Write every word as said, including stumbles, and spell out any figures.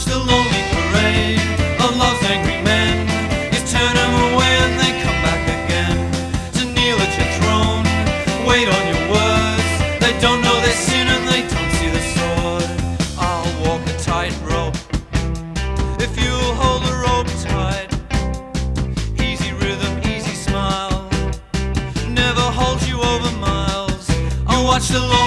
watch the lonely parade of love's angry men. You turn them away and they come back again to kneel at your throne, wait on your words. They don't know their sin and they don't see the sword. I'll walk a tightrope if you'll hold the rope tight. Easy rhythm, easy smile, never hold you over miles. You watch the Lord